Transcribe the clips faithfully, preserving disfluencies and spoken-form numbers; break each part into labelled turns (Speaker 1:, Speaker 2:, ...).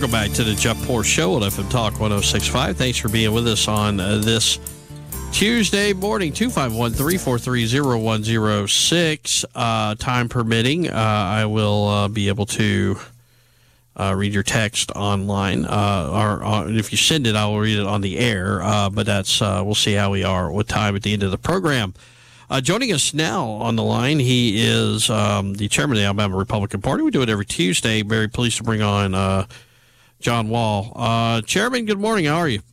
Speaker 1: Welcome back to the Jeff Poor Show on F M Talk one oh six point five. Thanks for being with us on uh, this Tuesday morning. Two five one, three four three, zero one zero six. Uh, time permitting, uh, I will uh, be able to uh, read your text online. Uh, or, or if you send it, I will read it on the air. Uh, but that's uh, we'll see how we are with time at the end of the program. Uh, joining us now on the line, he is um, the chairman of the Alabama Republican Party. We do it every Tuesday. Very pleased to bring on uh, John Wall. Uh, Chairman, good morning. How are you?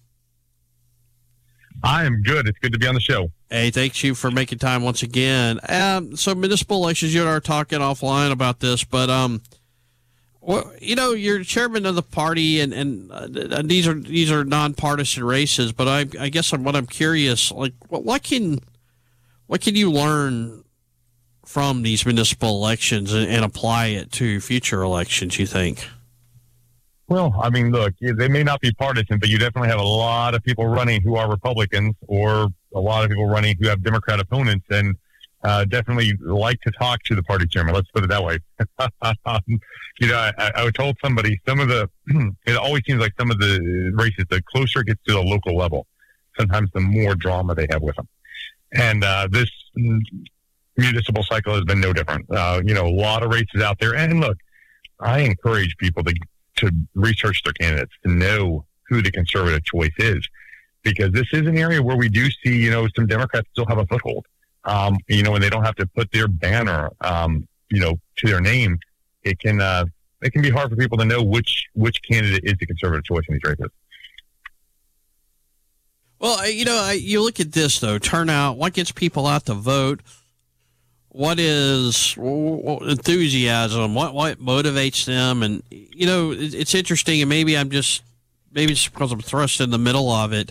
Speaker 2: I am good. It's good to be on the show.
Speaker 1: Hey, thanks you for making time once again. Um, so municipal elections, you and I are talking offline about this, but um, well, you know, you're chairman of the party, and and, uh, and these are these are nonpartisan races. But I, I guess I'm, what I'm curious, like, what, what can what can you learn from these municipal elections and, and apply it to future elections? You think?
Speaker 2: Well, I mean, look, they may not be partisan, but you definitely have a lot of people running who are Republicans, or a lot of people running who have Democrat opponents, and uh, definitely like to talk to the party chairman. Let's put it that way. you know, I, I told somebody some of the, it always seems like some of the races, the closer it gets to the local level, sometimes the more drama they have with them. And uh, this municipal cycle has been no different. Uh, you know, a lot of races out there. And look, I encourage people to to research their candidates, to know who the conservative choice is, because this is an area where we do see, you know, some Democrats still have a foothold. Um, you know, and they don't have to put their banner, um, you know, to their name. It can, uh, it can be hard for people to know which, which candidate is the conservative choice in these races.
Speaker 1: Well, you know, I, you look at this though, turnout, what gets people out to vote? What is enthusiasm? What what motivates them? And you know, it's interesting. And maybe I'm just maybe it's because I'm thrust in the middle of it.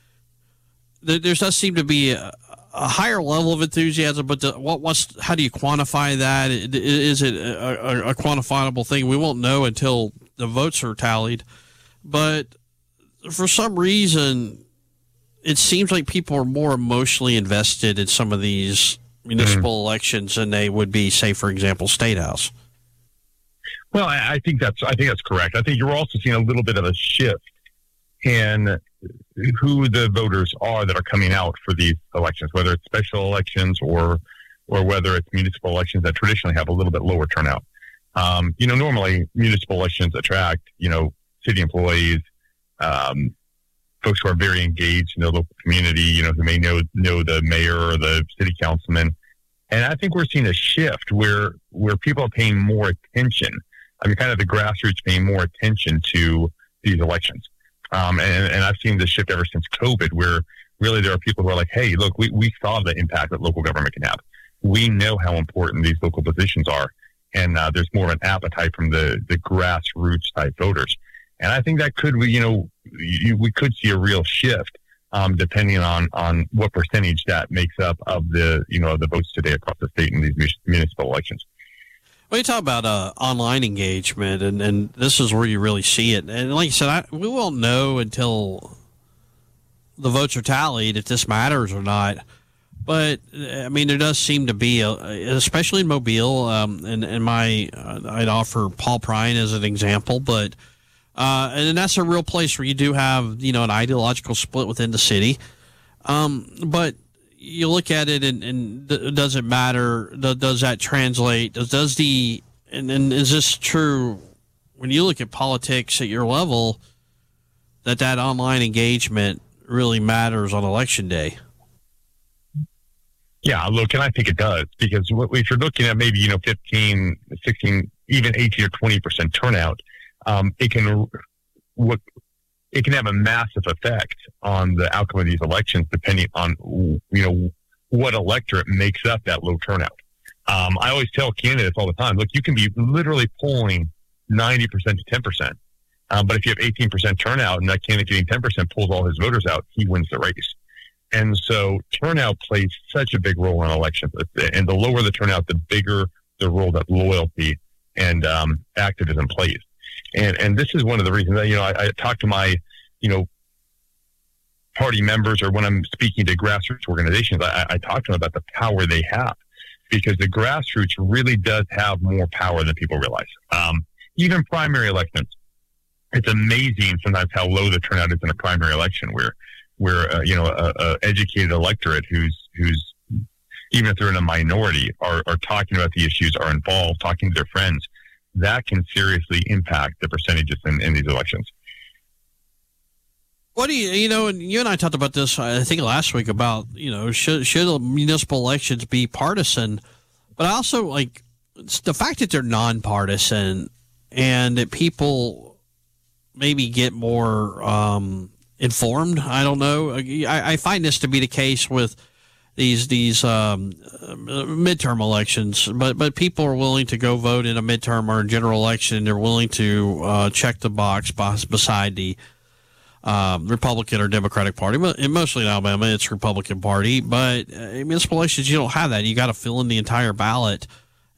Speaker 1: There, there does seem to be a, a higher level of enthusiasm. But the, what what's how do you quantify that? Is it a, a, a quantifiable thing? We won't know until the votes are tallied. But for some reason, it seems like people are more emotionally invested in some of these municipal mm-hmm. elections than they would be, say, for example, State House.
Speaker 2: Well, I, I think that's I think that's correct. I think you're also seeing a little bit of a shift in who the voters are that are coming out for these elections, whether it's special elections or or whether it's municipal elections that traditionally have a little bit lower turnout. Um, you know, normally municipal elections attract, you know, city employees, um, folks who are very engaged in the local community, you know, who may know know the mayor or the city councilman. And I think we're seeing a shift where where people are paying more attention. I mean, kind of the grassroots paying more attention to these elections. Um, and, and I've seen this shift ever since COVID, where really there are people who are like, hey, look, we, we saw the impact that local government can have. We know how important these local positions are. And uh, there's more of an appetite from the, the grassroots type voters. And I think that could, you know, you, we could see a real shift um, depending on, on what percentage that makes up of the, you know, the votes today across the state in these municipal elections.
Speaker 1: Well, you talk about uh, online engagement, and, and this is where you really see it. And like you said, I, we won't know until the votes are tallied if this matters or not. But, I mean, there does seem to be, a, especially in Mobile, um, and, and my, uh, I'd offer Paul Prine as an example, but Uh, and that's a real place where you do have, you know, an ideological split within the city. Um, but you look at it and, and does it matter? Does, does that translate? Does, does the, and, and is this true when you look at politics at your level, that that online engagement really matters on election day?
Speaker 2: Yeah, look, and I think it does, because if you're looking at maybe, you know, fifteen, sixteen, even eighteen or twenty percent turnout, Um, it can what it can have a massive effect on the outcome of these elections, depending on, you know, what electorate makes up that low turnout. Um, I always tell candidates all the time, look, you can be literally polling ninety percent to ten percent, um, but if you have eighteen percent turnout and that candidate getting ten percent pulls all his voters out, he wins the race. And so turnout plays such a big role in elections, and the lower the turnout, the bigger the role that loyalty and um, activism plays. And and this is one of the reasons that, you know, I, I talk to my, you know, party members, or when I'm speaking to grassroots organizations, I, I talk to them about the power they have, because the grassroots really does have more power than people realize. Um, even primary elections, it's amazing sometimes how low the turnout is in a primary election, where where uh, you know a, a educated electorate who's who's even if they're in a minority are are talking about the issues, are involved, talking to their friends. That can seriously impact the percentages in, in these elections.
Speaker 1: What do you, you know, and you and I talked about this, I think last week, about, you know, should, should municipal elections be partisan? But I also, like, it's the fact that they're nonpartisan and that people maybe get more um, informed. I don't know. I, I find this to be the case with these these um, midterm elections, but but people are willing to go vote in a midterm or a general election. They're willing to uh, check the box beside the Um, Republican or Democratic Party, but mostly in Alabama, it's Republican Party. But uh, in municipal elections, you don't have that. You got to fill in the entire ballot,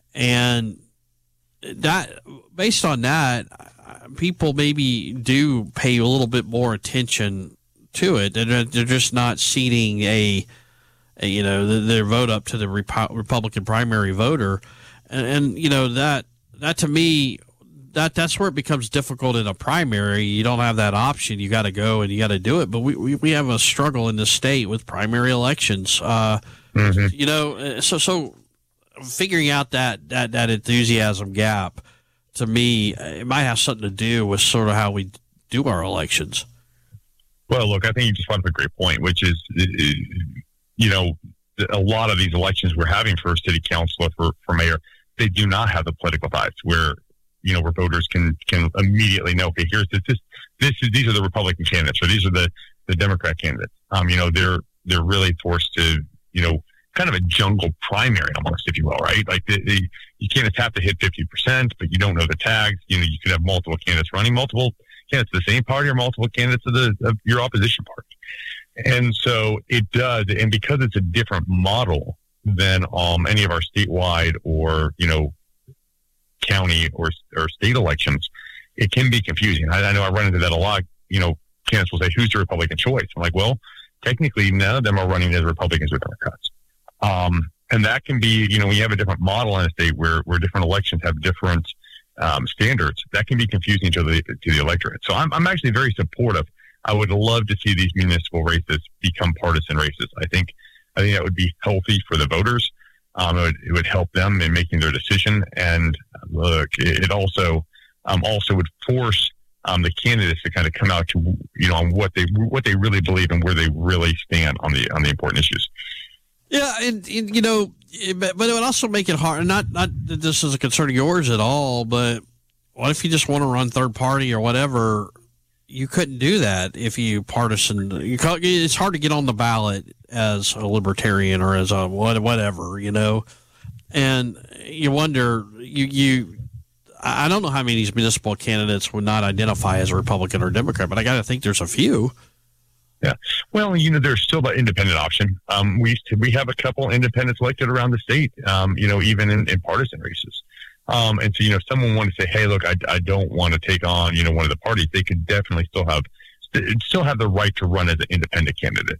Speaker 1: and that based on that, people maybe do pay a little bit more attention to it. They're, they're just not seating a, a you know, the, their vote up to the Repo- Republican primary voter, and, and you know that that to me. That that's where it becomes difficult in a primary. You don't have that option. You got to go and you got to do it. But we, we, we have a struggle in this state with primary elections. Uh, mm-hmm. You know, so so figuring out that, that, that enthusiasm gap, to me, it might have something to do with sort of how we do our elections.
Speaker 2: Well, look, I think you just brought up a great point, which is, you know, a lot of these elections we're having for city council, for, for mayor, they do not have the political ties where, you know, where voters can can immediately know, okay, here's this, this, this is, these are the Republican candidates, or these are the, the Democrat candidates. Um, you know, they're, they're really forced to, you know, kind of a jungle primary almost, if you will, right? Like the, the, you can't have to hit fifty percent, but you don't know the tags. You know, you could have multiple candidates running, multiple candidates of the same party or multiple candidates of the, of your opposition party. And so it does. And because it's a different model than, um, any of our statewide or, you know, county or or state elections, it can be confusing. I, I know I run into that a lot. You know, candidates will say, who's the Republican choice? I'm like, well, technically none of them are running as Republicans or Democrats. Um, and that can be, you know, when you have a different model in a state where, where different elections have different um, standards, that can be confusing to the to the electorate. So I'm, I'm actually very supportive. I would love to see these municipal races become partisan races. I think I think that would be healthy for the voters. Um, it, would, it would help them in making their decision, and look, it, it also um, also would force um, the candidates to kind of come out to, you know, on what they what they really believe and where they really stand on the on the important issues.
Speaker 1: Yeah, and, and you know, it, but it would also make it hard. Not not that this is a concern of yours at all, but what if you just want to run third party or whatever? You couldn't do that if you partisan. You call, it's hard to get on the ballot as a libertarian or as a whatever, you know. And you wonder, you you. I don't know how many of these municipal candidates would not identify as a Republican or Democrat, but I got to think there's a few.
Speaker 2: Yeah, well, you know, there's still the independent option. Um, we we have a couple independents elected around the state. Um, you know, even in, in partisan races. Um, and so, you know, if someone wanted to say, hey, look, I, I don't want to take on, you know, one of the parties, they could definitely still have, still have the right to run as an independent candidate.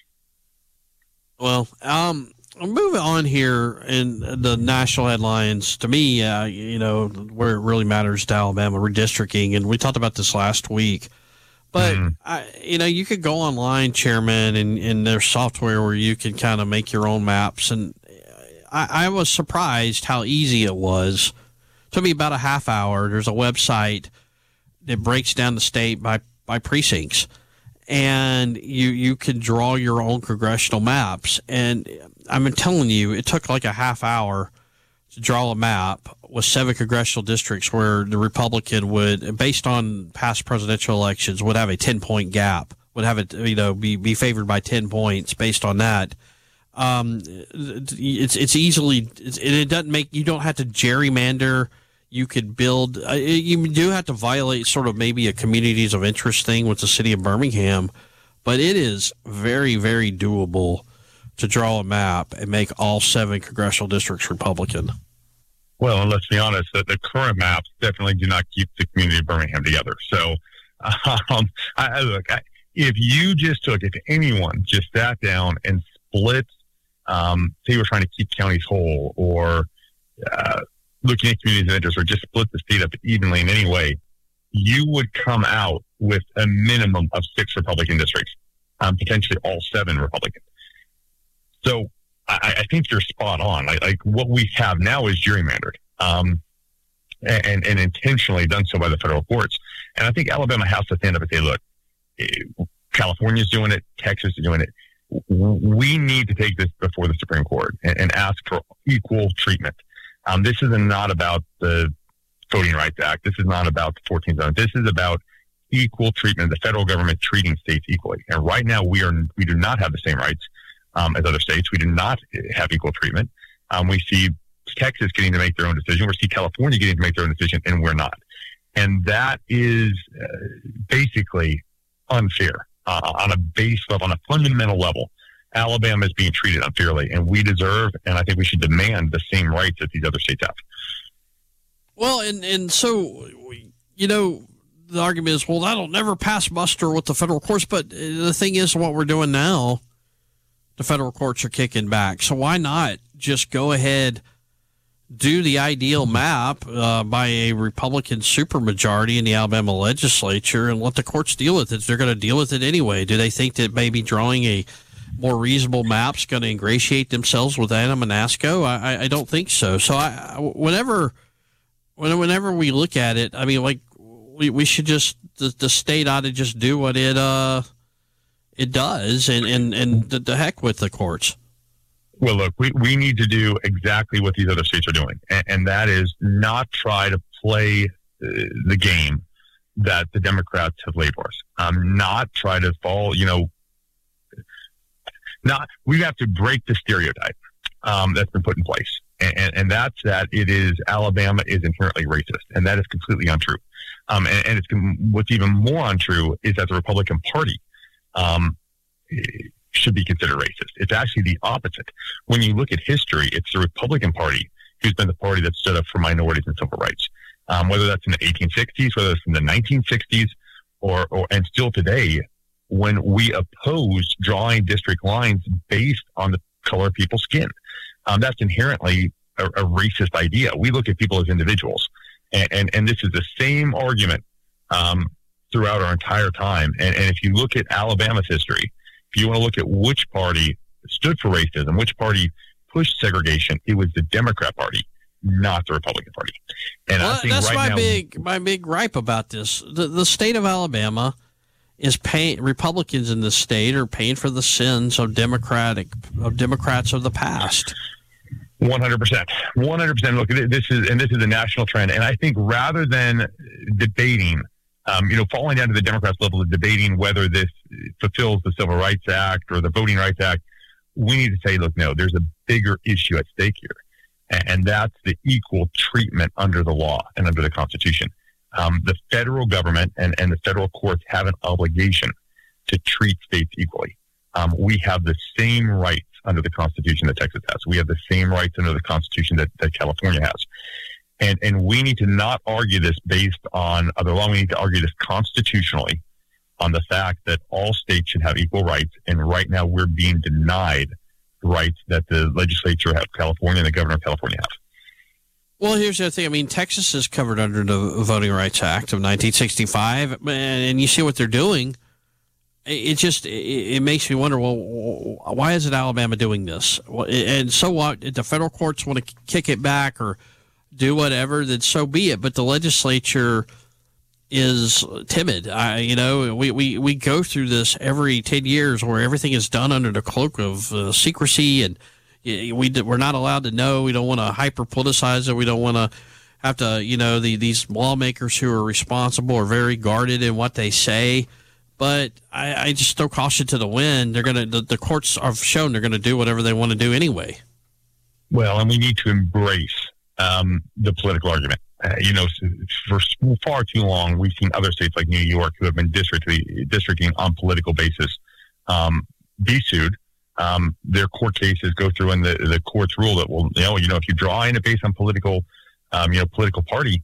Speaker 1: Well, um, moving on here in the national headlines, to me, uh, you know, where it really matters to Alabama, redistricting. And we talked about this last week, but mm. I, you know, you could go online, Chairman, and, and there's software where you can kind of make your own maps. And I, I was surprised how easy it was. It took me about a half hour. There's a website that breaks down the state by, by precincts, and you, you can draw your own congressional maps. And I'm telling you, it took like a half hour to draw a map with seven congressional districts where the Republican would, based on past presidential elections, would have a ten point gap, would have it, you know, be, be favored by ten points based on that. Um, it's, it's easily, it's, it doesn't make, you don't have to gerrymander. You could build, uh, you do have to violate sort of maybe a communities of interest thing with the city of Birmingham, but it is very, very doable to draw a map and make all seven congressional districts Republican.
Speaker 2: Well, and let's be honest, that the current maps definitely do not keep the community of Birmingham together. So, um, I, I look, I, if you just took, if anyone just sat down and split, Um, say we're trying to keep counties whole, or uh, looking at communities of interest, or just split the state up evenly in any way, you would come out with a minimum of six Republican districts, um, potentially all seven Republican. So I, I think you're spot on. Like, like what we have now is gerrymandered, um, and, and intentionally done so by the federal courts. And I think Alabama has to stand up and say, look, California's doing it, Texas is doing it. We need to take this before the Supreme Court and, and ask for equal treatment. Um, this is not about the Voting Rights Act. This is not about the fourteenth Amendment. This is about equal treatment, the federal government treating states equally. And right now, we are we do not have the same rights um, as other states. We do not have equal treatment. Um, we see Texas getting to make their own decision. We see California getting to make their own decision, and we're not. And that is uh, basically unfair uh, on a base level, on a fundamental level. Alabama is being treated unfairly, and we deserve, and I think we should demand the same rights that these other states have.
Speaker 1: Well, and, and so, you know, the argument is, well, that'll never pass muster with the federal courts. But the thing is, what we're doing now, the federal courts are kicking back. So why not just go ahead, do the ideal map uh, by a Republican supermajority in the Alabama legislature and let the courts deal with it? They're going to deal with it anyway. Do they think that maybe drawing a more reasonable map is going to ingratiate themselves with Anna Manasco? I, I don't think so. So I, whenever, whenever we look at it, I mean, like we, we should just, the, the state ought to just do what it, uh, it does and, and, and the, the heck with the courts.
Speaker 2: Well, look, we, we need to do exactly what these other states are doing, and, and that is not try to play uh, the game that the Democrats have laid for us. Um, not try to fall, you know, not, we have to break the stereotype um, that's been put in place, and, and, and that's that it is Alabama is inherently racist, and that is completely untrue. Um, and, and it's what's even more untrue is that the Republican Party um, should be considered racist. It's actually the opposite. When you look at history, it's the Republican Party who's been the party that stood up for minorities and civil rights, um, whether that's in the eighteen sixties, whether it's in the nineteen sixties, or, or and still today, when we oppose drawing district lines based on the color of people's skin. Um, that's inherently a, a racist idea. We look at people as individuals, and, and, and this is the same argument um, throughout our entire time. And, and if you look at Alabama's history, if you want to look at which party stood for racism, which party pushed segregation, it was the Democrat Party, not the Republican Party. And
Speaker 1: well,
Speaker 2: I think
Speaker 1: that's
Speaker 2: right
Speaker 1: my
Speaker 2: now,
Speaker 1: big my big gripe about this. The the state of Alabama is paying, Republicans in the state are paying for the sins of Democratic of Democrats of the past.
Speaker 2: One hundred percent, one hundred percent. Look, this is and this is a national trend. And I think rather than debating. Um, you know, falling down to the Democrats' level of debating whether this fulfills the Civil Rights Act or the Voting Rights Act, we need to say, look, no, there's a bigger issue at stake here, and, and that's the equal treatment under the law and under the Constitution. Um, the federal government and, and the federal courts have an obligation to treat states equally. Um, we have the same rights under the Constitution that Texas has. We have the same rights under the Constitution that, that California has. And and we need to not argue this based on other law. We need to argue this constitutionally on the fact that all states should have equal rights. And right now we're being denied the rights that the legislature of California and the governor of California have.
Speaker 1: Well, here's the other thing. I mean, Texas is covered under the Voting Rights Act of nineteen sixty-five, and you see what they're doing. It just it makes me wonder, well, why isn't Alabama doing this? And so what? If the federal courts want to kick it back or do whatever, then so be it. But the legislature is timid. I, you know, we, we, we go through this every ten years where everything is done under the cloak of uh, secrecy, and we, we're not allowed to know. We don't want to hyper politicize it. We don't want to have to, you know, the, these lawmakers who are responsible are very guarded in what they say. But I, I just throw caution to the wind. They're going to, the, the courts have shown they're going to do whatever they want to do anyway.
Speaker 2: Well, and we need to embrace Um, the political argument. Uh, you know, for far too long, we've seen other states like New York who have been districting, districting on political basis um, be sued. Um, their court cases go through, and the, the courts rule that, well, you know, you know, if you draw in it based on political, um, you know, political party,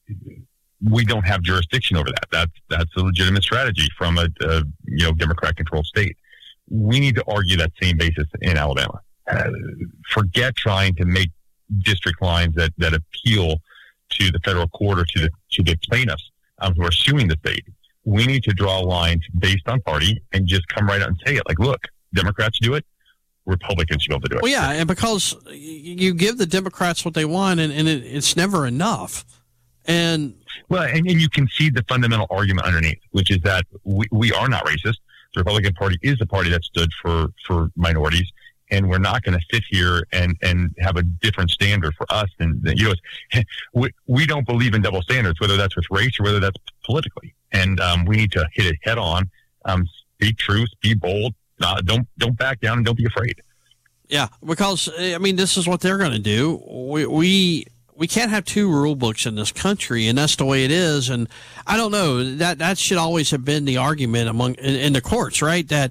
Speaker 2: we don't have jurisdiction over that. That's that's a legitimate strategy from a, a you know Democrat-controlled state. We need to argue that same basis in Alabama. Uh, forget trying to make district lines that, that appeal to the federal court or to the to the plaintiffs um, who are suing the state, we need to draw lines based on party and just come right out and say it. Like, look, Democrats do it, Republicans should be able to do it.
Speaker 1: Well, yeah, and because you give the Democrats what they want, and, and it, it's never enough. And
Speaker 2: well, and, and you can see the fundamental argument underneath, which is that we, we are not racist. The Republican Party is the party that stood for, for minorities, and we're not going to sit here and, and have a different standard for us than, than you know. We, we don't believe in double standards, whether that's with race or whether that's politically. And um, we need to hit it head on. Um, speak truth, be bold. Uh, don't don't back down, and don't be afraid.
Speaker 1: Yeah, because I mean, this is what they're going to do. We we we can't have two rule books in this country, and that's the way it is. And I don't know, that that should always have been the argument among in, in the courts, right? That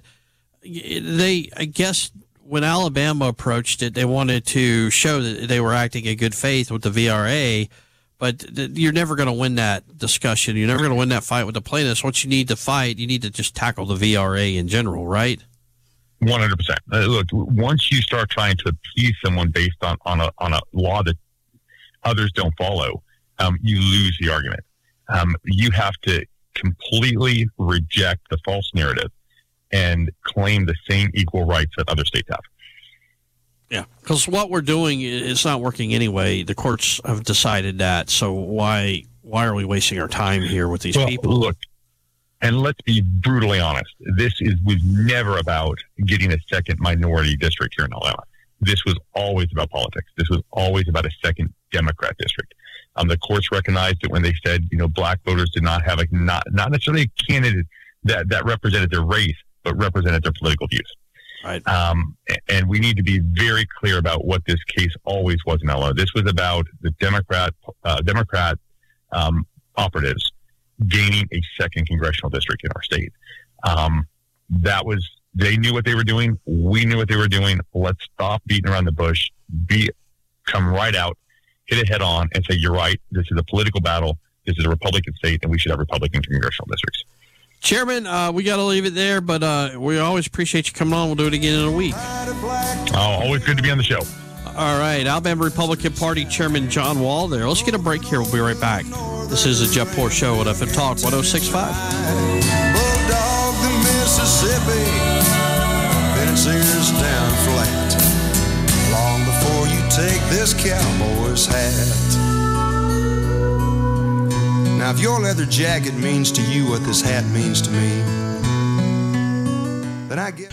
Speaker 1: they, I guess, when Alabama approached it, they wanted to show that they were acting in good faith with the V R A. But you're never going to win that discussion. You're never going to win that fight with the plaintiffs. What you need to fight, you need to just tackle the V R A in general, right?
Speaker 2: one hundred percent. Uh, look, once you start trying to appease someone based on, on, a, on a law that others don't follow, um, you lose the argument. Um, you have to completely reject the false narrative and claim the same equal rights that other states have.
Speaker 1: Yeah, because what we're doing is not working anyway. The courts have decided that, so why why are we wasting our time here with these
Speaker 2: well,
Speaker 1: people?
Speaker 2: Look, and let's be brutally honest. This is was never about getting a second minority district here in Alabama. This was always about politics. This was always about a second Democrat district. Um, the courts recognized it when they said, you know, black voters did not have a not not necessarily a candidate that that represented their race, but represented their political views.
Speaker 1: Right.
Speaker 2: Um, and we need to be very clear about what this case always was in Alabama. This was about the Democrat uh, Democrat um, operatives gaining a second congressional district in our state. Um, that was, they knew what they were doing. We knew what they were doing. Let's stop beating around the bush. Be, come right out, hit it head on, and say, you're right. This is a political battle. This is a Republican state, and we should have Republican congressional districts.
Speaker 1: Chairman, uh, we got to leave it there, but uh, we always appreciate you coming on. We'll do it again in a week.
Speaker 2: Oh, always good to be on the show.
Speaker 1: All right, Alabama Republican Party Chairman John Wall there. Let's get a break here. We'll be right back. This is the Jeff Poor Show at F M Talk one oh six point five.
Speaker 3: Bulldog the Mississippi, fencers down flat, long before you take this cowboy's hat. Now, if your leather jacket means to you what this hat means to me, then I guess